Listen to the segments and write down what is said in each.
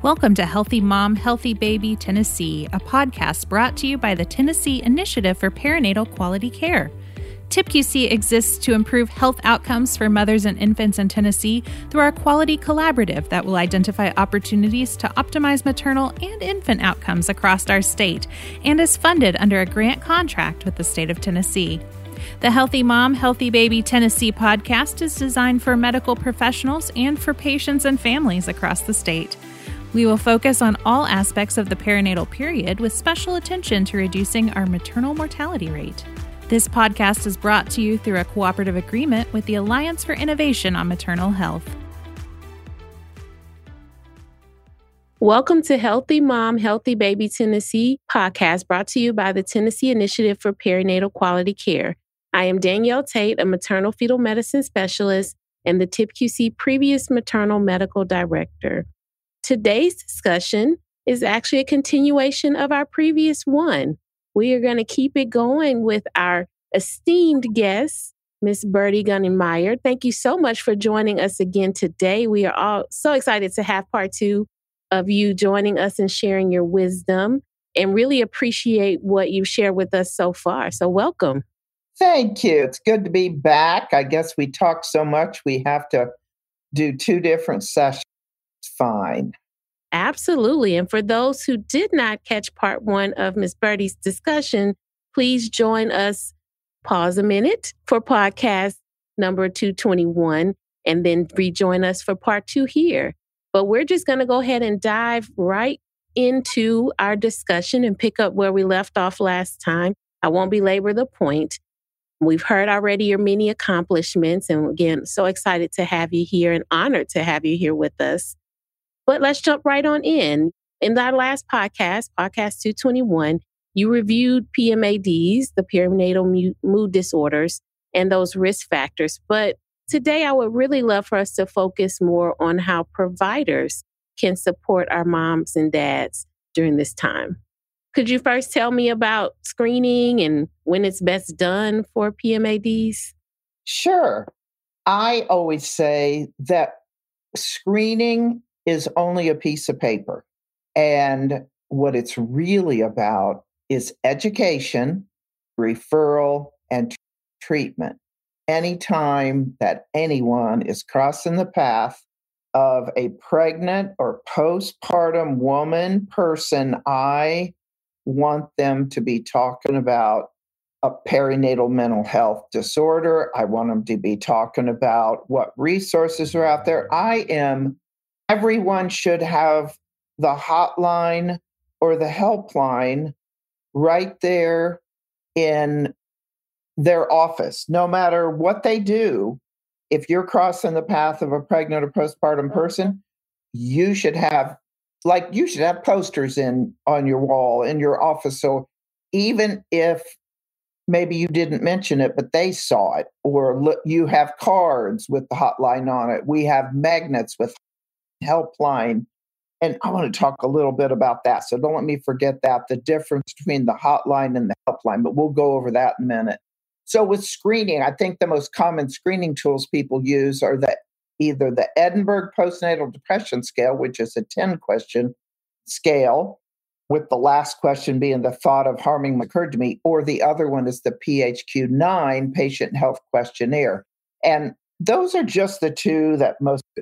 Welcome to Healthy Mom, Healthy Baby Tennessee, a podcast brought to you by the Tennessee Initiative for Perinatal Quality Care. TIPQC exists to improve health outcomes for mothers and infants in Tennessee through our Quality Collaborative that will identify opportunities to optimize maternal and infant outcomes across our state and is funded under a grant contract with the state of Tennessee. The Healthy Mom, Healthy Baby Tennessee podcast is designed for medical professionals and for patients and families across the state. We will focus on all aspects of the perinatal period with special attention to reducing our maternal mortality rate. This podcast is brought to you through a cooperative agreement with the Alliance for Innovation on Maternal Health. Welcome to Healthy Mom, Healthy Baby Tennessee podcast brought to you by the Tennessee Initiative for Perinatal Quality Care. I am Danielle Tate, a maternal fetal medicine specialist and the TIPQC previous maternal medical director. Today's discussion is actually a continuation of our previous one. We are going to keep it going with our esteemed guest, Ms. Bertie Gunning-Meyer. Thank you so much for joining us again today. We are all so excited to have part two of you joining us and sharing your wisdom and really appreciate what you've shared with us so far. So welcome. Thank you. It's good to be back. I guess we talk so much, we have to do two different sessions. Fine. Absolutely. And for those who did not catch part one of Ms. Bertie's discussion, please join us, pause a minute for podcast number 221, and then rejoin us for part two here. But we're just going to go ahead and dive right into our discussion and pick up where we left off last time. I won't belabor the point. We've heard already your many accomplishments. And again, so excited to have you here and honored to have you here with us. But let's jump right on in. In our last podcast, podcast 221, you reviewed PMADs, the perinatal mood disorders, and those risk factors. But today, I would really love for us to focus more on how providers can support our moms and dads during this time. Could you first tell me about screening and when it's best done for PMADs? Sure. I always say that screening is only a piece of paper. And what it's really about is education, referral, and treatment. Anytime that anyone is crossing the path of a pregnant or postpartum woman, person, I want them to be talking about a perinatal mental health disorder. I want them to be talking about what resources are out there. Everyone should have the hotline or the helpline right there in their office. No matter what they do, if you're crossing the path of a pregnant or postpartum person, you should have posters on your wall in your office. So even if maybe you didn't mention it, but they saw it, or look, you have cards with the hotline on it. We have magnets with helpline. And I want to talk a little bit about that. So don't let me forget that, the difference between the hotline and the helpline, but we'll go over that in a minute. So with screening, I think the most common screening tools people use are either the Edinburgh Postnatal Depression Scale, which is a 10-question scale, with the last question being the thought of harming occurred to me, or the other one is the PHQ-9 Patient Health Questionnaire. And those are just the two that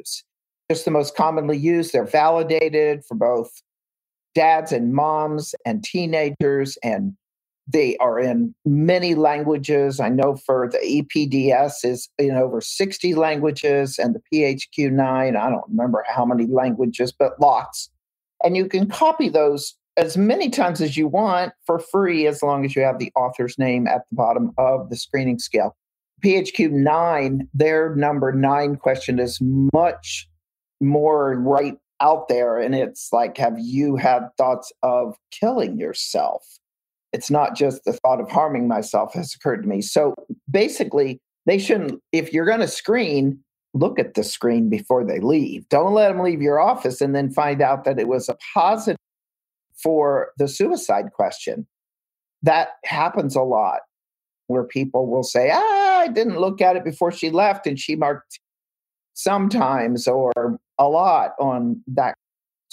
the most commonly used. They're validated for both dads and moms and teenagers, and they are in many languages. I know for the EPDS is in over 60 languages, and the PHQ-9, I don't remember how many languages, but lots. And you can copy those as many times as you want for free, as long as you have the author's name at the bottom of the screening scale. PHQ-9, their number 9 question is much more right out there. And it's like, have you had thoughts of killing yourself? It's not just the thought of harming myself has occurred to me. So basically, they shouldn't, if you're going to screen, look at the screen before they leave. Don't let them leave your office and then find out that it was a positive for the suicide question. That happens a lot, where people will say, I didn't look at it before she left, and she marked sometimes or a lot on that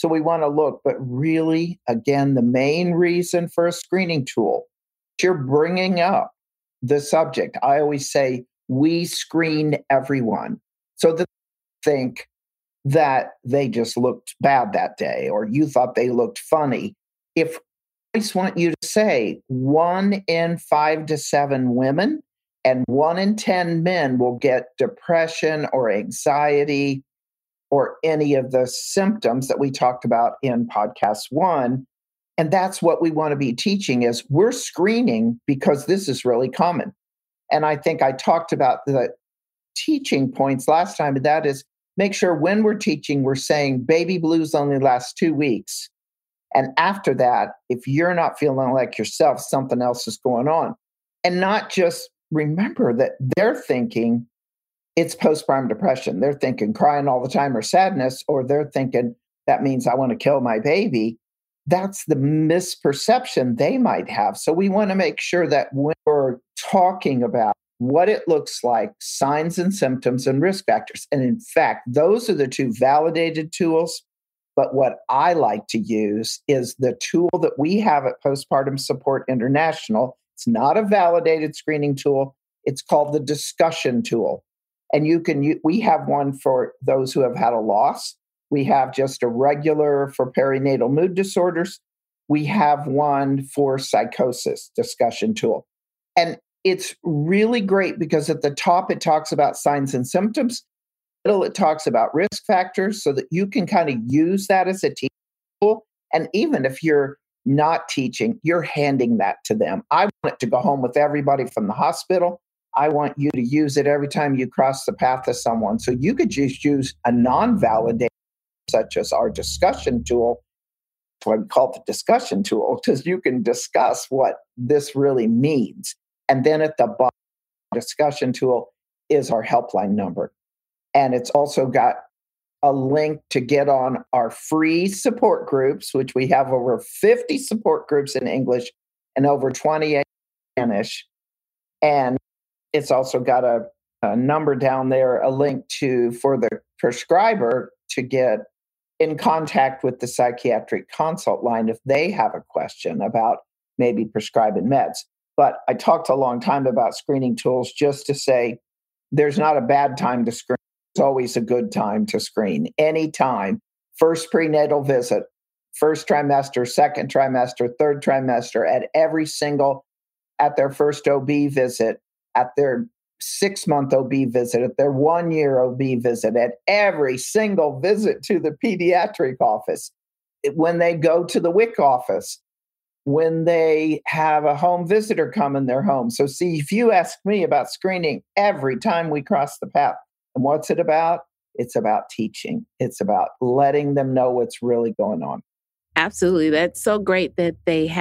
So we want to look, but really, again, the main reason for a screening tool, you're bringing up the subject. I always say, we screen everyone. So that they think that they just looked bad that day, or you thought they looked funny. If I just want you to say 1 in 5 to 7 women and 1 in 10 men will get depression or anxiety or any of the symptoms that we talked about in podcast 1. And that's what we want to be teaching is we're screening because this is really common. And I think I talked about the teaching points last time, and that is make sure when we're teaching, we're saying baby blues only last 2 weeks. And after that, if you're not feeling like yourself, something else is going on. And not just remember that they're thinking it's postpartum depression. They're thinking crying all the time or sadness, or they're thinking that means I want to kill my baby. That's the misperception they might have. So we want to make sure that when we're talking about what it looks like, signs and symptoms and risk factors. And in fact, those are the 2 validated tools. But what I like to use is the tool that we have at Postpartum Support International. It's not a validated screening tool. It's called the discussion tool. And we have one for those who have had a loss. We have just a regular for perinatal mood disorders. We have one for psychosis discussion tool. And it's really great because at the top, it talks about signs and symptoms. Middle, it talks about risk factors so that you can kind of use that as a teaching tool. And even if you're not teaching, you're handing that to them. I want it to go home with everybody from the hospital. I want you to use it every time you cross the path of someone. So you could just use a non-validated, such as our discussion tool. That's why we call it the discussion tool, because you can discuss what this really means. And then at the bottom, discussion tool is our helpline number. And it's also got a link to get on our free support groups, which we have over 50 support groups in English and over 20 in Spanish. And it's also got a number down there, a link for the prescriber to get in contact with the psychiatric consult line if they have a question about maybe prescribing meds. But I talked a long time about screening tools just to say there's not a bad time to screen. It's always a good time to screen. Anytime. First prenatal visit, first trimester, second trimester, third trimester, at their first OB visit, at their 6-month OB visit, at their 1-year OB visit, at every single visit to the pediatric office, when they go to the WIC office, when they have a home visitor come in their home. So see, if you ask me about screening every time we cross the path, and what's it about? It's about teaching. It's about letting them know what's really going on. Absolutely. That's so great that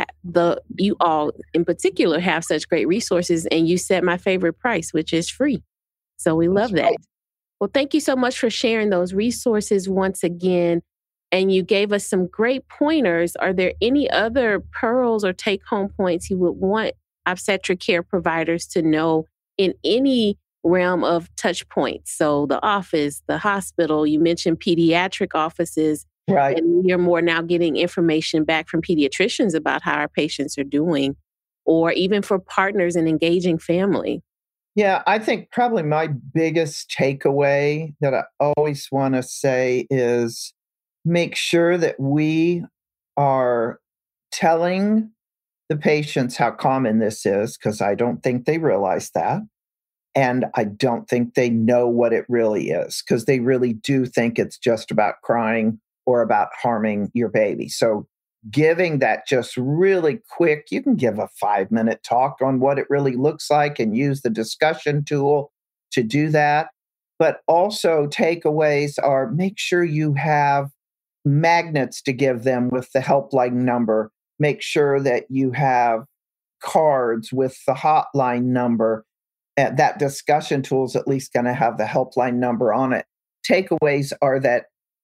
you all in particular have such great resources, and you set my favorite price, which is free. So we love that. Right. Well, thank you so much for sharing those resources once again. And you gave us some great pointers. Are there any other pearls or take-home points you would want obstetric care providers to know in any realm of touch points? So the office, the hospital, you mentioned pediatric offices. Right. And you're more now getting information back from pediatricians about how our patients are doing, or even for partners and engaging family. Yeah, I think probably my biggest takeaway that I always want to say is make sure that we are telling the patients how common this is, because I don't think they realize that. And I don't think they know what it really is, because they really do think it's just about crying or about harming your baby. So giving that just really quick, you can give a 5-minute talk on what it really looks like and use the discussion tool to do that. But also takeaways are make sure you have magnets to give them with the helpline number. Make sure that you have cards with the hotline number. That discussion tool is at least going to have the helpline number on it. Takeaways are that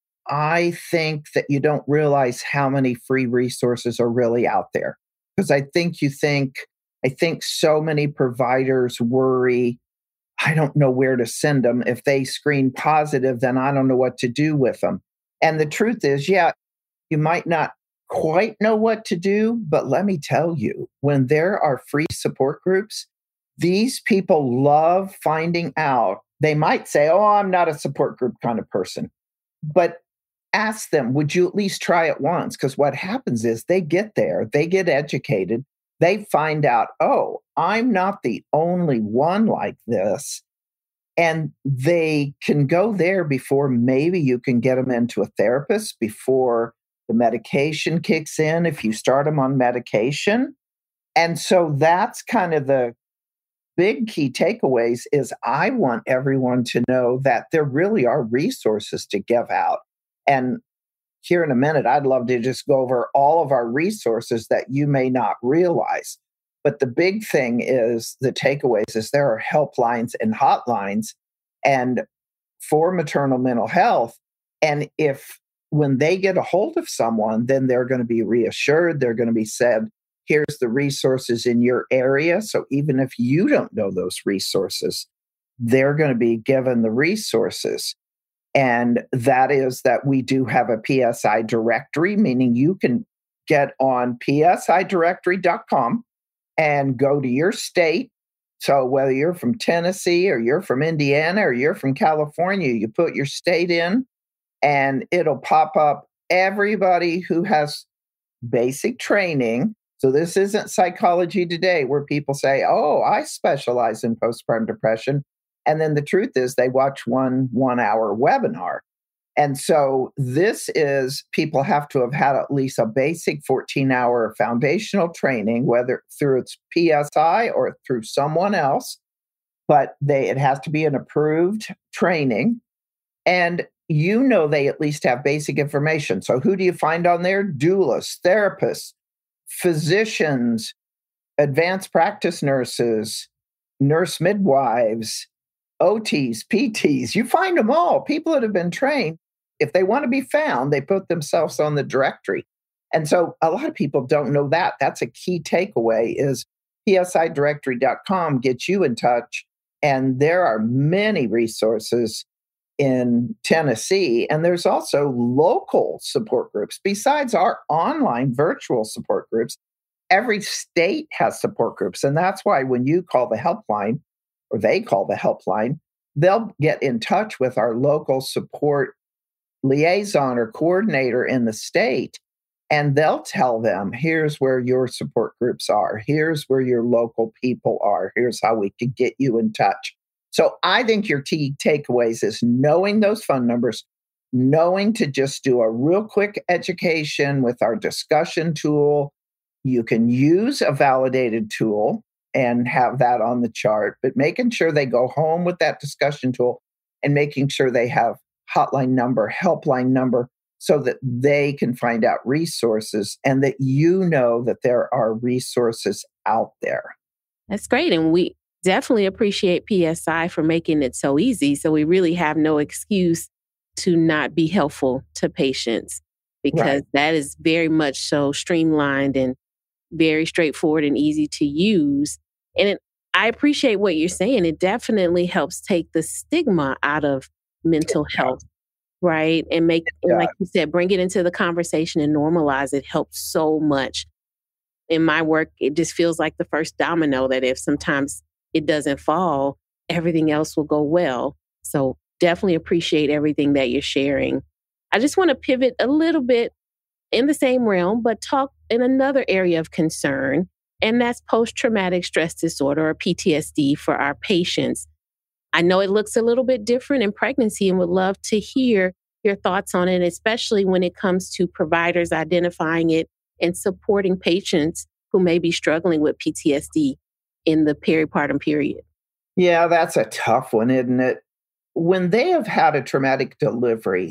I think that you don't realize how many free resources are really out there. Because I think so many providers worry, I don't know where to send them. If they screen positive, then I don't know what to do with them. And the truth is, yeah, You might not quite know what to do, but let me tell you, when there are free support groups, these people love finding out. They might say, oh, I'm not a support group kind of person, but ask them, would you at least try it once? Because what happens is they get there, they get educated, they find out, oh, I'm not the only one like this. And they can go there before maybe you can get them into a therapist, before the medication kicks in, if you start them on medication. And so that's kind of the big key takeaways is I want everyone to know that there really are resources to give out. And here in a minute, I'd love to just go over all of our resources that you may not realize. But the big thing is the takeaways is there are helplines and hotlines and for maternal mental health. And if when they get a hold of someone, then they're going to be reassured. They're going to be said, here's the resources in your area. So even if you don't know those resources, they're going to be given the resources. And that is that we do have a PSI directory, meaning you can get on psidirectory.com and go to your state. So whether you're from Tennessee or you're from Indiana or you're from California, you put your state in and it'll pop up everybody who has basic training. So this isn't Psychology Today where people say, oh, I specialize in postpartum depression. And then the truth is they watch one 1-hour webinar. And so this is, people have to have had at least a basic 14-hour foundational training, whether through its PSI or through someone else, but it has to be an approved training. And they at least have basic information. So who do you find on there? Doulas, therapists, physicians, advanced practice nurses, nurse midwives, OTs, PTs. You find them all. People that have been trained. If they want to be found, they put themselves on the directory. And so a lot of people don't know that. That's a key takeaway is psidirectory.com gets you in touch. And there are many resources in Tennessee. And there's also local support groups. Besides our online virtual support groups, every state has support groups. And that's why when you call the helpline, or they call the helpline, they'll get in touch with our local support liaison or coordinator in the state, and they'll tell them, here's where your support groups are. Here's where your local people are. Here's how we can get you in touch. So I think your key takeaways is knowing those phone numbers, knowing to just do a real quick education with our discussion tool. You can use a validated tool and have that on the chart, but making sure they go home with that discussion tool and making sure they have hotline number, helpline number, so that they can find out resources and that that there are resources out there. That's great. And we definitely appreciate PSI for making it so easy. So we really have no excuse to not be helpful to patients because that is very much so streamlined and very straightforward and easy to use. And I appreciate what you're saying. It definitely helps take the stigma out of mental health, right? And like you said, bring it into the conversation and normalize it helps so much. In my work, it just feels like the first domino that if sometimes it doesn't fall, everything else will go well. So definitely appreciate everything that you're sharing. I just want to pivot a little bit in the same realm, but talk in another area of concern, and that's post-traumatic stress disorder or PTSD for our patients. I know it looks a little bit different in pregnancy and would love to hear your thoughts on it, especially when it comes to providers identifying it and supporting patients who may be struggling with PTSD in the peripartum period. Yeah, that's a tough one, isn't it? When they have had a traumatic delivery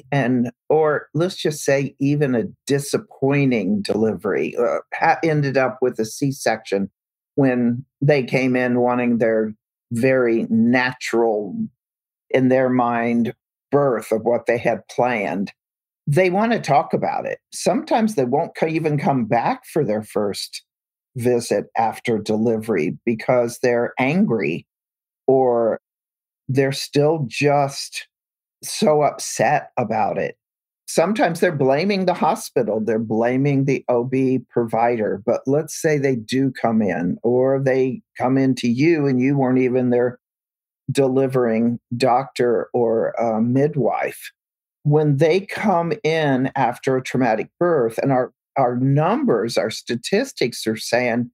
or let's just say even a disappointing delivery, ended up with a C-section when they came in wanting their very natural, in their mind, birth of what they had planned. They want to talk about it. Sometimes they won't even come back for their first visit after delivery because they're angry or they're still just so upset about it. sometimes they're blaming the hospital, they're blaming the OB provider. But let's say they do come in, or they come into you and you weren't even their delivering doctor or midwife. When they come in after a traumatic birth, and our numbers, our statistics are saying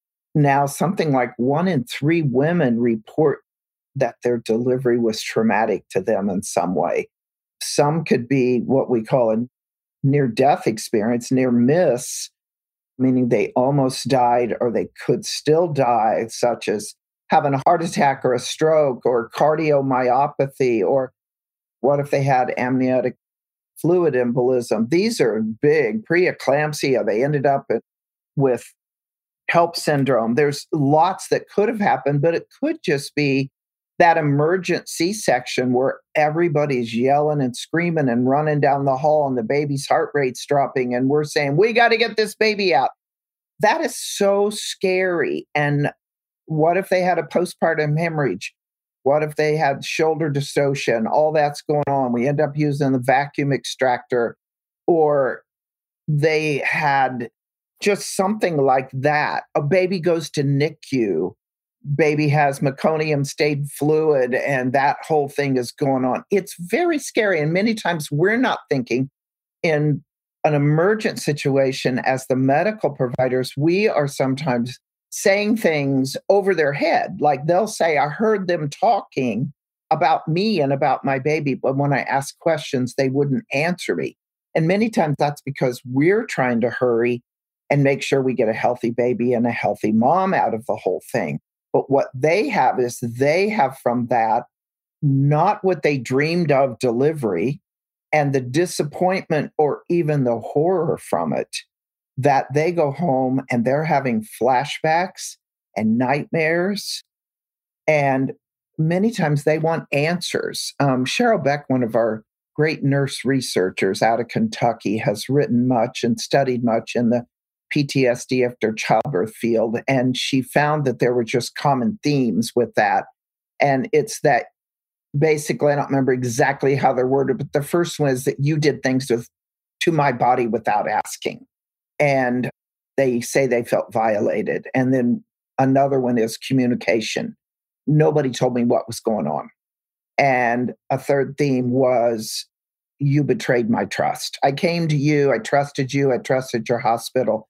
now something like 1 in 3 women report that their delivery was traumatic to them in some way. Some could be what we call a near-death experience, near miss, meaning they almost died or they could still die, such as having a heart attack or a stroke or cardiomyopathy, or what if they had amniotic fluid embolism? These are big. Preeclampsia, they ended up with HELLP syndrome. There's lots that could have happened, but it could just be that emergent C-section where everybody's yelling and screaming and running down the hall and the baby's heart rate's dropping and we're saying, we got to get this baby out. That is so scary. And what if they had a postpartum hemorrhage? What if they had shoulder dystocia? All that's going on. We end up using the vacuum extractor, or they had just something like that. A baby goes to NICU. Baby has meconium stayed fluid, and that whole thing is going on. It's very scary. And many times we're not thinking in an emergent situation as the medical providers, we are sometimes saying things over their head. Like they'll say, I heard them talking about me and about my baby, but when I ask questions, they wouldn't answer me. And many times that's because we're trying to hurry and make sure we get a healthy baby and a healthy mom out of the whole thing. But what they have is they have from that not what they dreamed of delivery, and the disappointment or even the horror from it, that they go home and they're having flashbacks and nightmares. And many times they want answers. Cheryl Beck, one of our great nurse researchers out of Kentucky, has written much and studied much in the PTSD after childbirth field. And she found that there were just common themes with that. And it's that basically, I don't remember exactly how they're worded, but the first one is that you did things to my body without asking. And they say they felt violated. And then another one is communication. Nobody told me what was going on. And a third theme was you betrayed my trust. I came to you, I trusted your hospital.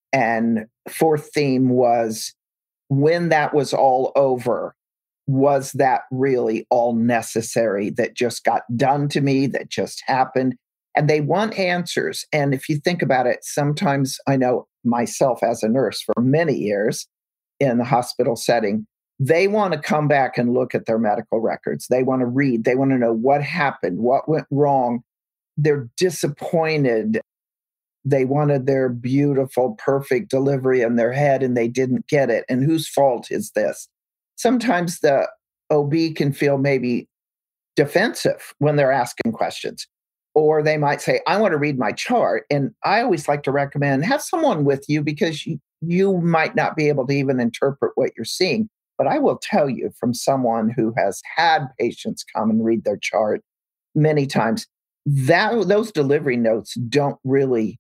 And fourth theme was when that was all over, was that really all necessary that just got done to me, that just happened? And they want answers. And if you think about it, sometimes I know myself as a nurse for many years in the hospital setting, they want to come back and look at their medical records. They want to read. They want to know what happened, what went wrong. They're disappointed. They wanted their beautiful, perfect delivery in their head and they didn't get it. And whose fault is this? Sometimes the OB can feel maybe defensive when they're asking questions. Or they might say, I want to read my chart. And I always like to recommend have someone with you because you might not be able to even interpret what you're seeing. But I will tell you from someone who has had patients come and read their chart many times, that those delivery notes don't really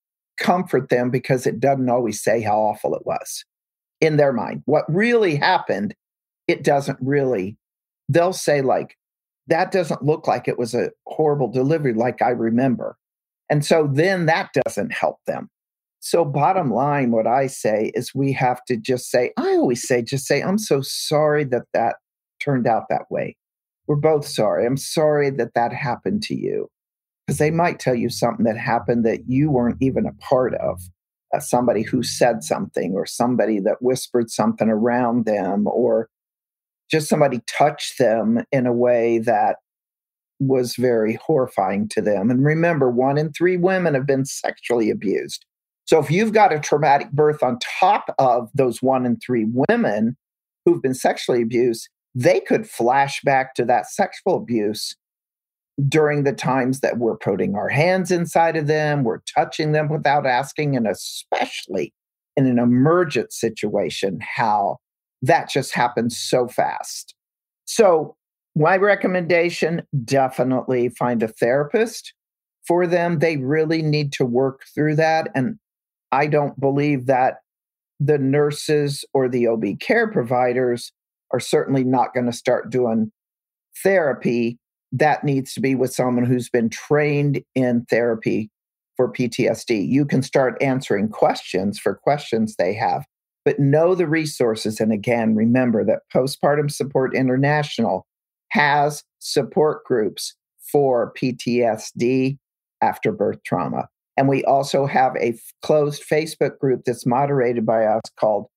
comfort them because it doesn't always say how awful it was in their mind. What really happened, it doesn't really. They'll say like, that doesn't look like it was a horrible delivery like I remember. And so then that doesn't help them. So bottom line, what I say is we have to just say, I always say, just say, I'm so sorry that that turned out that way. We're both sorry. I'm sorry that that happened to you. Because they might tell you something that happened that you weren't even a part of. Somebody who said something, or somebody that whispered something around them, or just somebody touched them in a way that was very horrifying to them. And remember, 1 in 3 women have been sexually abused. So if you've got a traumatic birth on top of those 1 in 3 women who've been sexually abused, they could flash back to that sexual abuse during the times that we're putting our hands inside of them, we're touching them without asking, and especially in an emergent situation, how that just happens so fast. So my recommendation, definitely find a therapist, for them. They really need to work through that. And I don't believe that the nurses or the OB care providers are certainly not going to start doing therapy. That needs to be with someone who's been trained in therapy for PTSD. You can start answering questions for questions they have, but know the resources. And again, remember that Postpartum Support International has support groups for PTSD after birth trauma. And we also have a closed Facebook group that's moderated by us called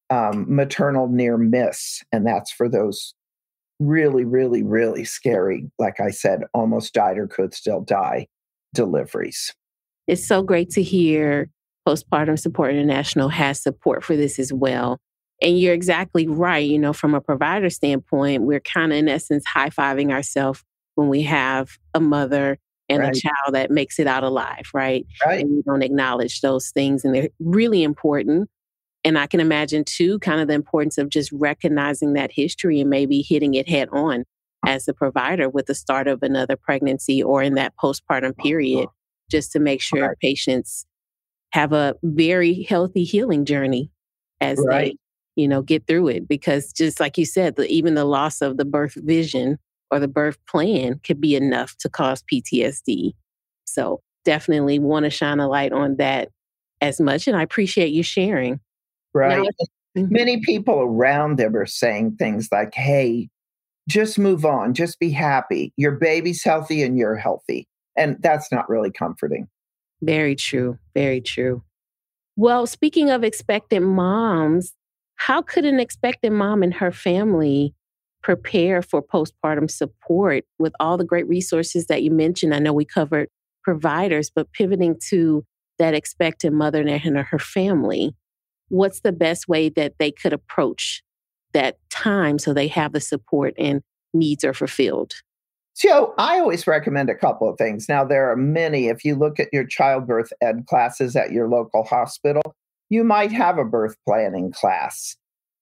Maternal Near Miss. And that's for those really, really, really scary, like I said, almost died or could still die deliveries. It's so great to hear Postpartum Support International has support for this as well. And you're exactly right. You know, from a provider standpoint, we're kind of in essence high-fiving ourselves when we have a mother and a child that makes it out alive, right? And we don't acknowledge those things. And they're really important. And I can imagine too, kind of the importance of just recognizing that history and maybe hitting it head on as a provider with the start of another pregnancy or in that postpartum period, just to make sure patients have a very healthy healing journey as they, you know, get through it. Because just like you said, even the loss of the birth vision or the birth plan could be enough to cause PTSD. So definitely want to shine a light on that as much. And I appreciate you sharing. Right. Many people around them are saying things like, hey, just move on, just be happy. Your baby's healthy and you're healthy. And that's not really comforting. Very true. Very true. Well, speaking of expectant moms, how could an expectant mom and her family prepare for postpartum support with all the great resources that you mentioned? I know we covered providers, but pivoting to that expectant mother and her family, what's the best way that they could approach that time so they have the support and needs are fulfilled? So I always recommend a couple of things. Now, there are many. If you look at your childbirth ed classes at your local hospital, you might have a birth planning class.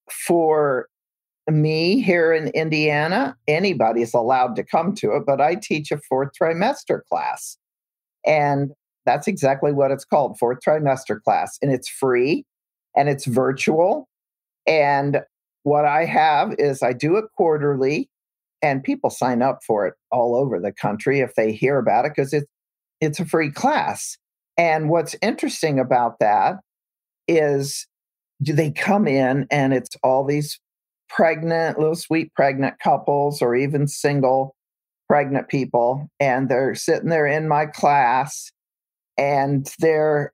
For me here in Indiana, anybody's allowed to come to it, but I teach a 4th trimester class. And that's exactly what it's called, 4th trimester class. And it's free and it's virtual. And what I have is I do it quarterly. And people sign up for it all over the country if they hear about it because it's a free class. And what's interesting about that is they come in and it's all these pregnant, little sweet pregnant couples or even single pregnant people. And they're sitting there in my class and they're,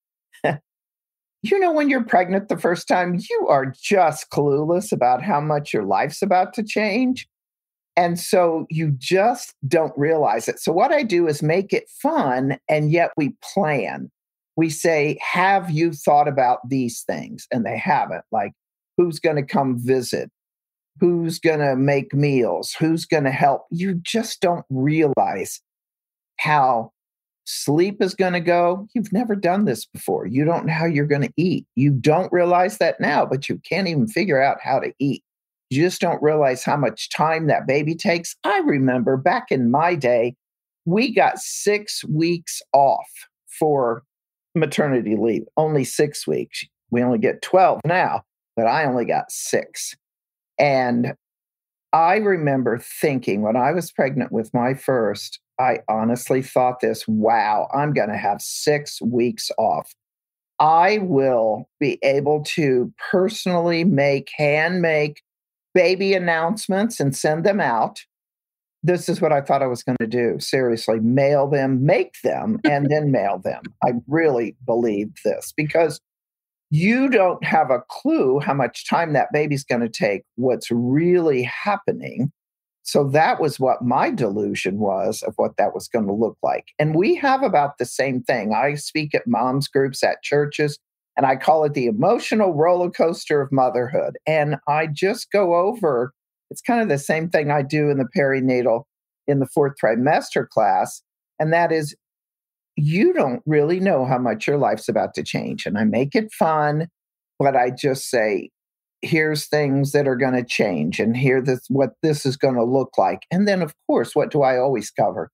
you know, when you're pregnant the first time, you are just clueless about how much your life's about to change. And so you just don't realize it. So what I do is make it fun, and yet we plan. We say, have you thought about these things? And they haven't. Like, who's going to come visit? Who's going to make meals? Who's going to help? You just don't realize how sleep is going to go. You've never done this before. You don't know how you're going to eat. You don't realize that now, but you can't even figure out how to eat. You just don't realize how much time that baby takes. I remember back in my day, we got 6 weeks off for maternity leave, only 6 weeks. We only get 12 now, but I only got 6. And I remember thinking when I was pregnant with my first, I honestly thought this, wow, I'm going to have 6 weeks off. I will be able to personally hand make baby announcements and send them out. This is what I thought I was going to do. Seriously, mail them, make them, and then mail them. I really believed this because you don't have a clue how much time that baby's going to take, what's really happening. So that was what my delusion was of what that was going to look like. And we have about the same thing. I speak at moms groups at churches. And I call it the emotional roller coaster of motherhood. And I just go over, it's kind of the same thing I do in the perinatal in the 4th trimester class. And that is, you don't really know how much your life's about to change. And I make it fun, but I just say, here's things that are going to change and what this is going to look like. And then, of course, what do I always cover?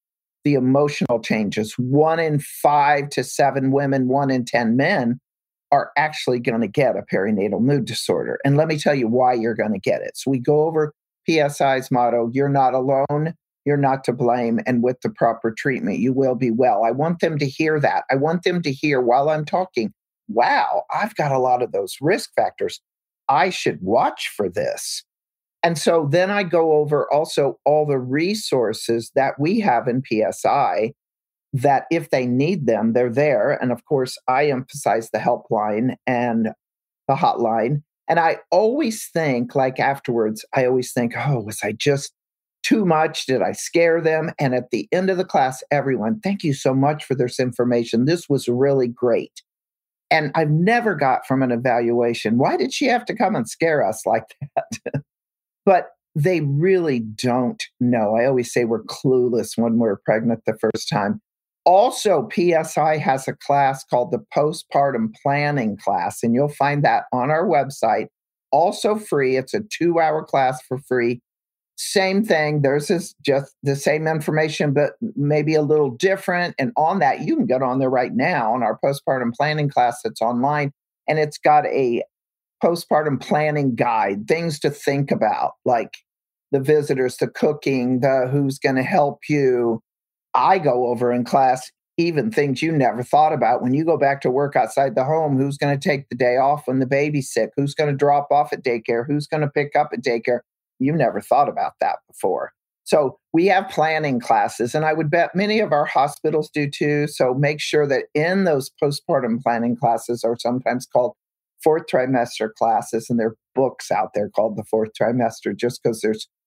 the emotional changes. 1 in 5 to 7 women, 1 in 10 men are actually going to get a perinatal mood disorder. And let me tell you why you're going to get it. So we go over PSI's motto, you're not alone, you're not to blame, and with the proper treatment, you will be well. I want them to hear that. I want them to hear while I'm talking, wow, I've got a lot of those risk factors. I should watch for this. And so then I go over also all the resources that we have in PSI that if they need them, they're there. And of course, I emphasize the helpline and the hotline. And I always think, like afterwards, I always think, oh, was I just too much? Did I scare them? And at the end of the class, everyone, thank you so much for this information. This was really great. And I've never got from an evaluation, why did she have to come and scare us like that? But they really don't know. I always say we're clueless when we're pregnant the first time. Also, PSI has a class called the Postpartum Planning class, and you'll find that on our website. Also free. It's a 2-hour class for free. Same thing. There's just the same information, but maybe a little different. And on that, you can get on there right now on our Postpartum Planning class that's online, and it's got a postpartum planning guide, things to think about, like the visitors, the cooking, the who's going to help you. I go over in class even things you never thought about. When you go back to work outside the home, who's going to take the day off when the baby's sick? Who's going to drop off at daycare? Who's going to pick up at daycare? You never thought about that before. So we have planning classes, and I would bet many of our hospitals do too. So make sure that in those postpartum planning classes are sometimes called 4th trimester classes, and there are books out there called the 4th trimester just because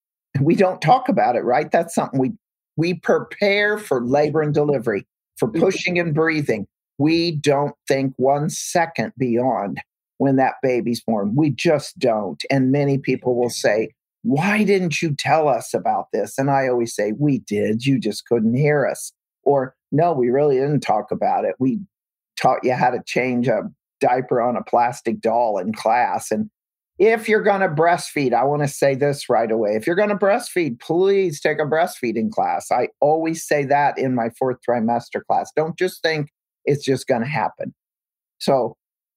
we don't talk about it, right? That's something we prepare for labor and delivery, for pushing and breathing. We don't think 1 second beyond when that baby's born. We just don't. And many people will say, why didn't you tell us about this? And I always say, we did. You just couldn't hear us. Or, no, we really didn't talk about it. We taught you how to change a diaper on a plastic doll in class. And if you're going to breastfeed, I want to say this right away. If you're going to breastfeed, please take a breastfeeding class. I always say that in my 4th trimester class. Don't just think it's just going to happen. So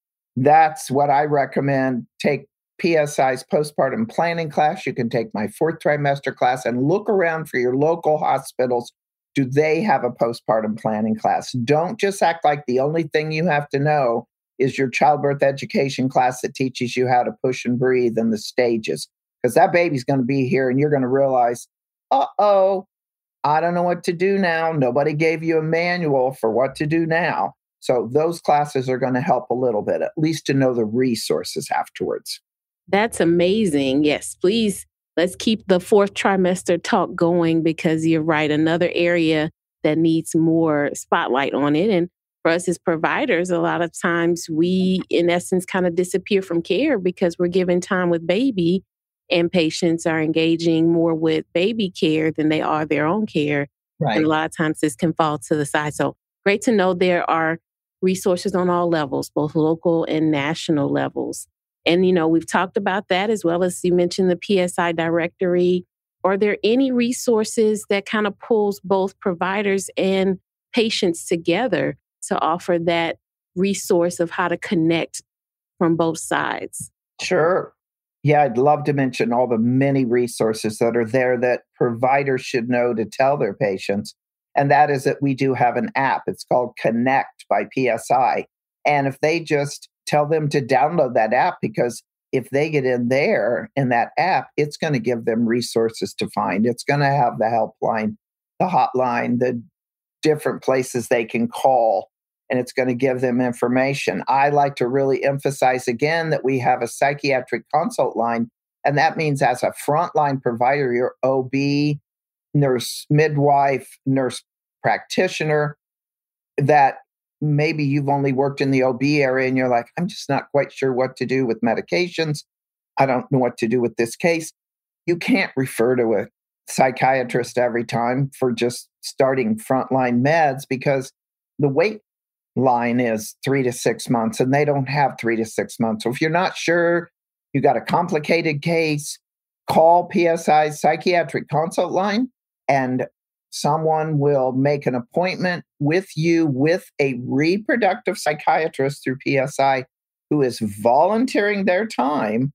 that's what I recommend. Take PSI's postpartum planning class. You can take my 4th trimester class and look around for your local hospitals. Do they have a postpartum planning class? Don't just act like the only thing you have to know is your childbirth education class that teaches you how to push and breathe and the stages. Because that baby's going to be here and you're going to realize, uh-oh, I don't know what to do now. Nobody gave you a manual for what to do now. So those classes are going to help a little bit, at least to know the resources afterwards. That's amazing. Yes, please, let's keep the 4th trimester talk going, because you're right. Another area that needs more spotlight on it. And for us as providers, a lot of times we, in essence, kind of disappear from care because we're given time with baby, and patients are engaging more with baby care than they are their own care. Right. And a lot of times this can fall to the side. So great to know there are resources on all levels, both local and national levels. And, we've talked about that, as well as you mentioned the PSI directory. Are there any resources that kind of pulls both providers and patients together to offer that resource of how to connect from both sides? Sure. Yeah, I'd love to mention all the many resources that are there that providers should know to tell their patients. And that is that we do have an app. It's called Connect by PSI. And if they just tell them to download that app, because if they get in there in that app, it's going to give them resources to find. It's going to have the helpline, the hotline, the different places they can call, and it's going to give them information. I like to really emphasize again that we have a psychiatric consult line, and that means as a frontline provider, your OB, nurse midwife, nurse practitioner, that maybe you've only worked in the OB area and you're like, I'm just not quite sure what to do with medications. I don't know what to do with this case. You can't refer to a psychiatrist every time for just starting frontline meds, because the wait line is 3 to 6 months and they don't have 3 to 6 months. So if you're not sure, you got a complicated case, call PSI's psychiatric consult line and someone will make an appointment with you with a reproductive psychiatrist through PSI who is volunteering their time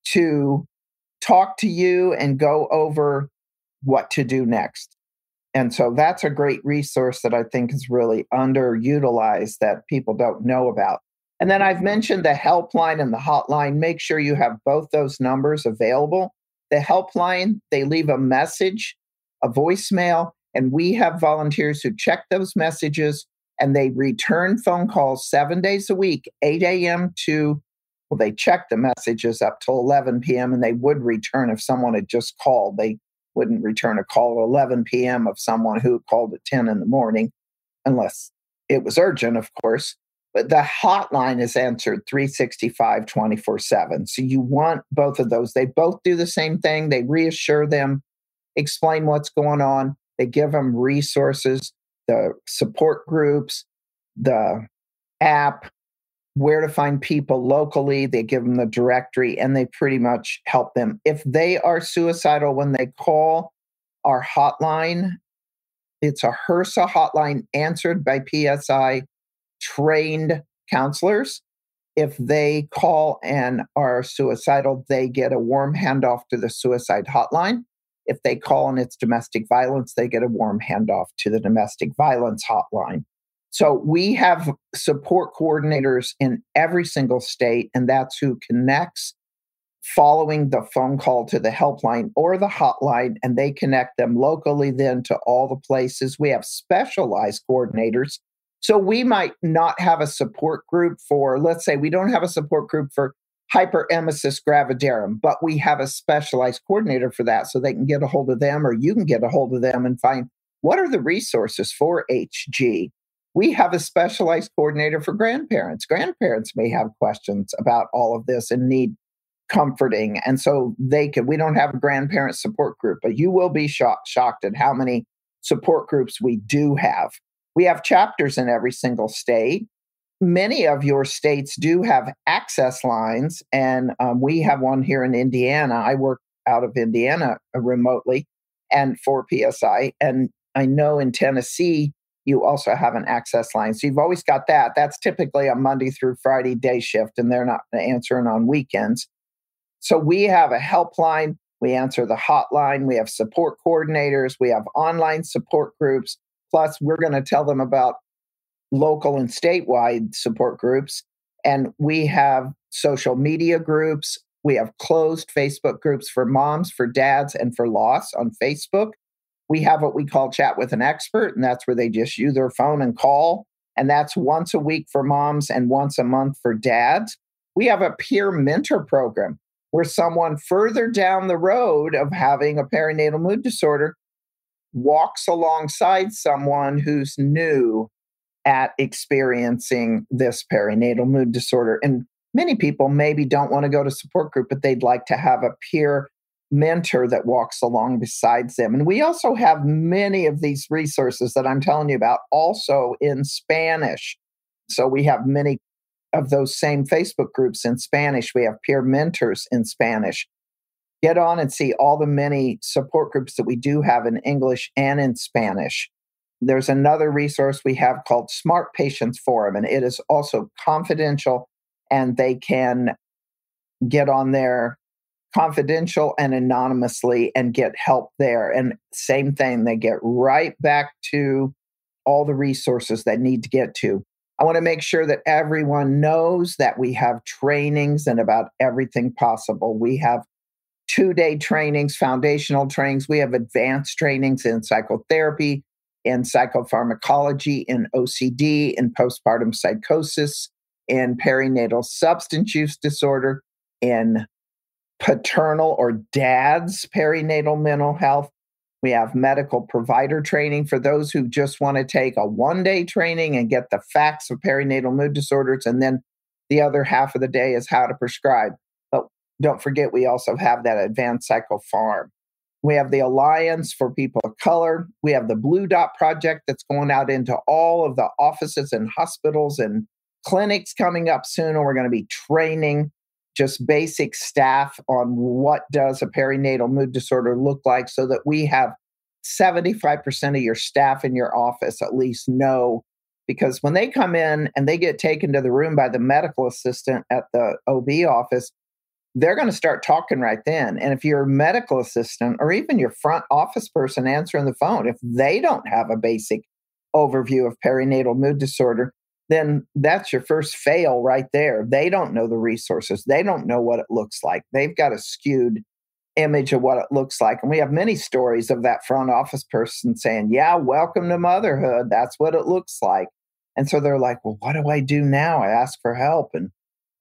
to talk to you and go over what to do next. And so that's a great resource that I think is really underutilized that people don't know about. And then I've mentioned the helpline and the hotline. Make sure you have both those numbers available. The helpline, they leave a message, a voicemail, and we have volunteers who check those messages and they return phone calls 7 days a week, 8 a.m. to, well, they check the messages up till 11 p.m. and they would return if someone had just called. They wouldn't return a call at 11 p.m. of someone who called at 10 in the morning, unless it was urgent, of course. But the hotline is answered 365, 24/7. So you want both of those. They both do the same thing. They reassure them, explain what's going on. They give them resources, the support groups, the app, where to find people locally. They give them the directory and they pretty much help them. If they are suicidal when they call our hotline, it's a HRSA hotline answered by PSI trained counselors. If they call and are suicidal, they get a warm handoff to the suicide hotline. If they call and it's domestic violence, they get a warm handoff to the domestic violence hotline. So we have support coordinators in every single state, and that's who connects following the phone call to the helpline or the hotline, and they connect them locally then to all the places. We have specialized coordinators. So we might not have a support group for, let's say we don't have a support group for hyperemesis gravidarum, but we have a specialized coordinator for that so they can get a hold of them, or you can get a hold of them and find what are the resources for HG. We have a specialized coordinator for grandparents. Grandparents may have questions about all of this and need comforting. And so we don't have a grandparent support group, but you will be shocked at how many support groups we do have. We have chapters in every single state. Many of your states do have access lines, and we have one here in Indiana. I work out of Indiana remotely and for PSI. And I know in Tennessee, you also have an access line. So you've always got that. That's typically a Monday through Friday day shift, and they're not answering on weekends. So we have a helpline. We answer the hotline. We have support coordinators. We have online support groups. Plus, we're going to tell them about local and statewide support groups. And we have social media groups. We have closed Facebook groups for moms, for dads, and for loss on Facebook. We have what we call Chat with an Expert, and that's where they just use their phone and call. And that's once a week for moms and once a month for dads. We have a peer mentor program where someone further down the road of having a perinatal mood disorder walks alongside someone who's new at experiencing this perinatal mood disorder. And many people maybe don't want to go to support group, but they'd like to have a peer mentor that walks along besides them. And we also have many of these resources that I'm telling you about also in Spanish. So we have many of those same Facebook groups in Spanish. We have peer mentors in Spanish. Get on and see all the many support groups that we do have in English and in Spanish. There's another resource we have called Smart Patients Forum, and it is also confidential, and they can get on there confidential and anonymously and get help there. And same thing, they get right back to all the resources they need to get to. I want to make sure that everyone knows that we have trainings and about everything possible. We have 2-day trainings, foundational trainings. We have advanced trainings in psychotherapy, in psychopharmacology, in OCD, in postpartum psychosis, in perinatal substance use disorder, in paternal or dad's perinatal mental health. We have medical provider training for those who just want to take a 1-day training and get the facts of perinatal mood disorders. And then the other half of the day is how to prescribe. But don't forget, we also have that advanced psychopharm. We have the Alliance for People of Color. We have the Blue Dot Project that's going out into all of the offices and hospitals and clinics coming up soon. And we're going to be training just basic staff on what does a perinatal mood disorder look like so that we have 75% of your staff in your office at least know, because when they come in and they get taken to the room by the medical assistant at the OB office, they're going to start talking right then. And if your medical assistant or even your front office person answering the phone, if they don't have a basic overview of perinatal mood disorder, then that's your first fail right there. They don't know the resources. They don't know what it looks like. They've got a skewed image of what it looks like. And we have many stories of that front office person saying, yeah, welcome to motherhood. That's what it looks like. And so they're like, well, what do I do now? I ask for help. And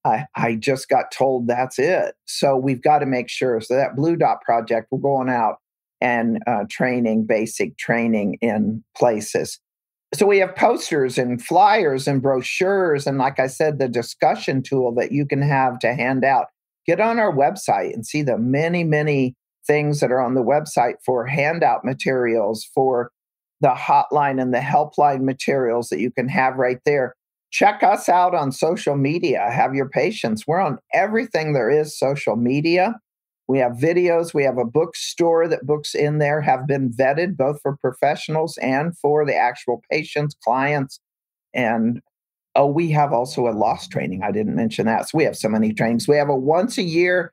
I just got told that's it. So we've got to make sure. So that Blue Dot Project, we're going out and training, basic training in places. So we have posters and flyers and brochures. And like I said, the discussion tool that you can have to hand out. Get on our website and see the many, many things that are on the website for handout materials, for the hotline and the helpline materials that you can have right there. Check us out on social media. Have your patience. We're on everything there is social media. We have videos. We have a bookstore that books in there have been vetted both for professionals and for the actual patients, clients. And we have also a loss training. I didn't mention that. So we have so many trainings. We have a once a year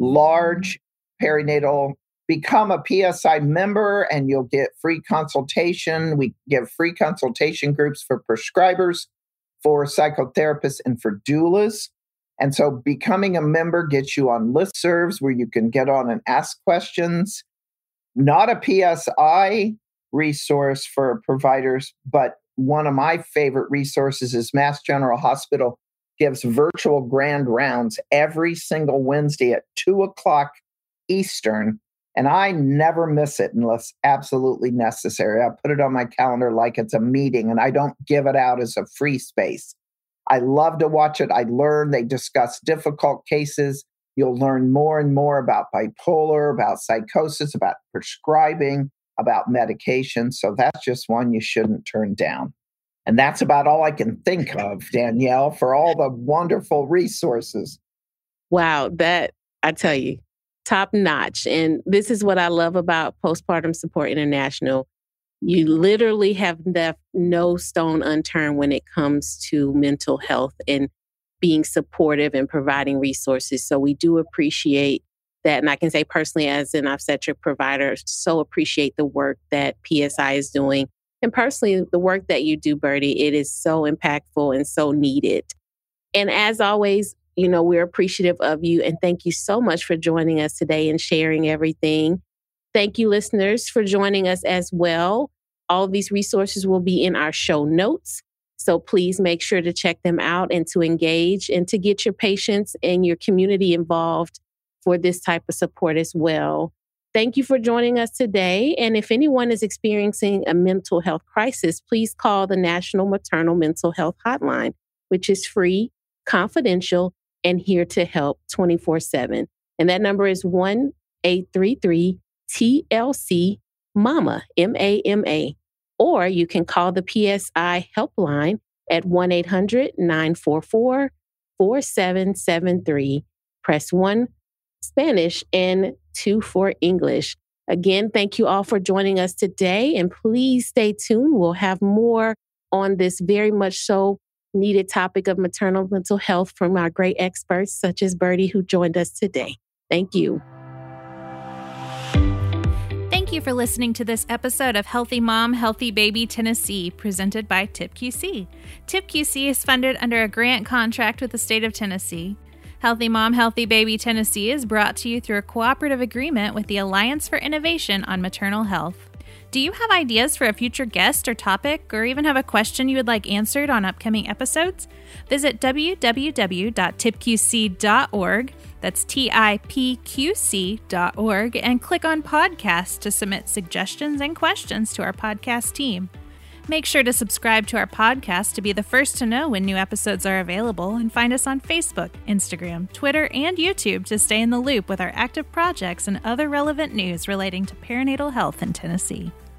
large perinatal. Become a PSI member and you'll get free consultation. We give free consultation groups for prescribers, for psychotherapists, and for doulas. And so becoming a member gets you on listservs where you can get on and ask questions. Not a PSI resource for providers, but one of my favorite resources is Mass General Hospital gives virtual grand rounds every single Wednesday at 2:00 Eastern. And I never miss it unless absolutely necessary. I put it on my calendar like it's a meeting, and I don't give it out as a free space. I love to watch it. I learn. They discuss difficult cases. You'll learn more and more about bipolar, about psychosis, about prescribing, about medication. So that's just one you shouldn't turn down. And that's about all I can think of, Danielle, for all the wonderful resources. Wow, that, I tell you, top notch. And this is what I love about Postpartum Support International. You literally have left no stone unturned when it comes to mental health and being supportive and providing resources. So we do appreciate that. And I can say personally, as an obstetric provider, so appreciate the work that PSI is doing. And personally, the work that you do, Birdie, it is so impactful and so needed. And as always, you know, we're appreciative of you. And thank you so much for joining us today and sharing everything. Thank you, listeners, for joining us as well. All of these resources will be in our show notes. So please make sure to check them out and to engage and to get your patients and your community involved for this type of support as well. Thank you for joining us today. And if anyone is experiencing a mental health crisis, please call the National Maternal Mental Health Hotline, which is free, confidential, and here to help 24/7. And that number is 1-833-TLC-MAMA, MAMA. Or you can call the PSI helpline at 1-800-944-4773. Press 1 Spanish and 2 for English. Again, thank you all for joining us today. And please stay tuned. We'll have more on this very much so needed topic of maternal mental health from our great experts such as Birdie, who joined us today. Thank you. Thank you for listening to this episode of Healthy Mom, Healthy Baby Tennessee, presented by TIPQC. TIPQC is funded under a grant contract with the state of Tennessee. Healthy Mom, Healthy Baby Tennessee is brought to you through a cooperative agreement with the Alliance for Innovation on Maternal Health. Do you have ideas for a future guest or topic, or even have a question you would like answered on upcoming episodes? Visit www.tipqc.org, that's TIPQC.org, and click on Podcast to submit suggestions and questions to our podcast team. Make sure to subscribe to our podcast to be the first to know when new episodes are available, and find us on Facebook, Instagram, Twitter, and YouTube to stay in the loop with our active projects and other relevant news relating to perinatal health in Tennessee.